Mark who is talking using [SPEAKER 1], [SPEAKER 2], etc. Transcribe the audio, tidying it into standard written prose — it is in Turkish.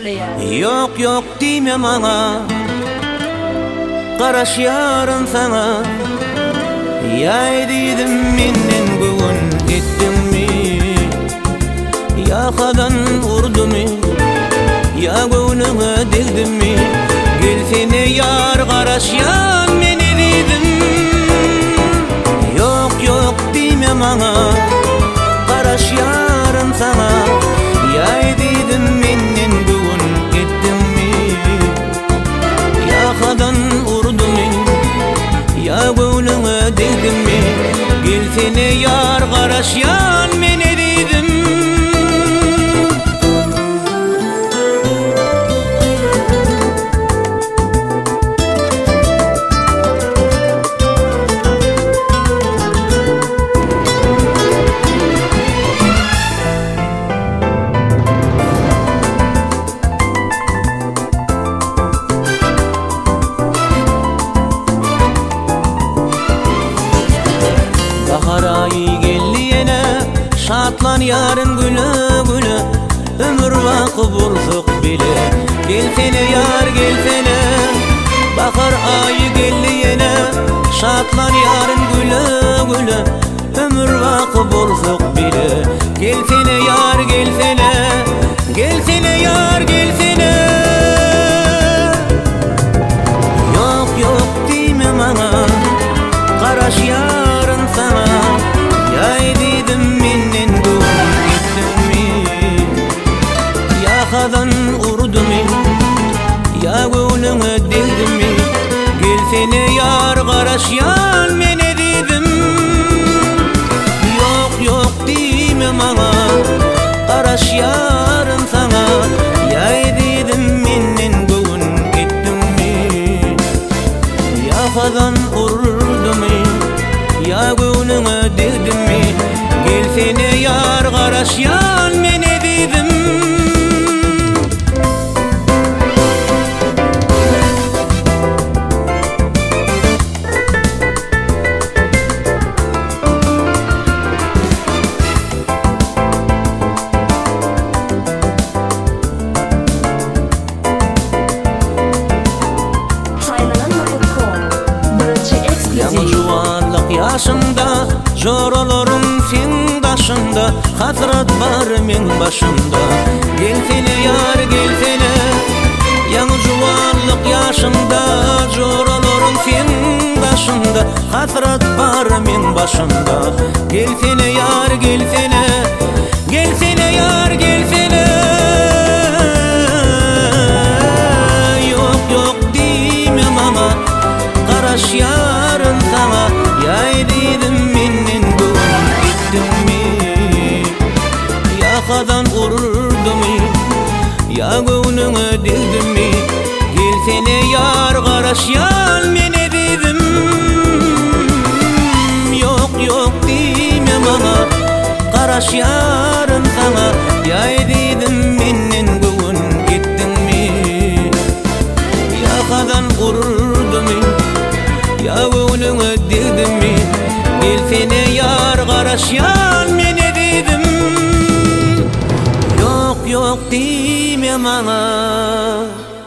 [SPEAKER 1] Yok yok dime bana, karaş yarın sana. Yay dedim menden bugün ettin mi? Yakadan vurdu mu? Ya gönlüme dildin mi? Gelsene yar karaş yan meni dedim. Yok yok dime bana, karaş yarın sana. Yay dedim menden bugün ettin mi? Yakadan vurdu mu? Ya gönlüme dildin mi? Gelsene yar karaş yan meni dedim. Bahar ayı geldi yine, şatlan yarın günü günü. Ömür vakı bulduk bile, gelsene yar gelsene. Bahar ayı geldi yine, şatlan yarın günü günü. Ömür vakı bulduk bile, gelsene yar gelsene. Gelsene yar gelsene. Yok yok dime bana, karaş yarın sana. Yay dedim menden bugün gittin mi? Yakadan vurdu mu? Ya gönlüme dildin mi? Gelsene yar karaş yan meni dedim. Yok yok dime bana, karaş yarın sana. Yay dedim menden bugün gittin mi? Yakadan vurdu mu? Ya gönlüme dildin mi? Gelsene yar karaş yan meni dedim. Yaşımda, joralarım fin daşında, hasret var men başımda. Gelsene yar gelsene, yanı juvarlık yaşımda, joralarım fin daşında, hasret var men başımda. Gelsene yar gelsene, gelsene yar gelsene. Yok yok dime bana, karaş yarın sana. Yay dedim menden bugün gittin mi? Yakadan vurdu mu? Ya gönlüme dildin mi? Gelsene yar karaş yan meni dedim. Yok yok dime bana, karaş yarın sana. Yay dedim menden bugün gittin mi? Yakadan vurdu mu? Ya gönlüme dildin mi? Gelsene yar karaş yan meni dedim. Yok yok dime bana.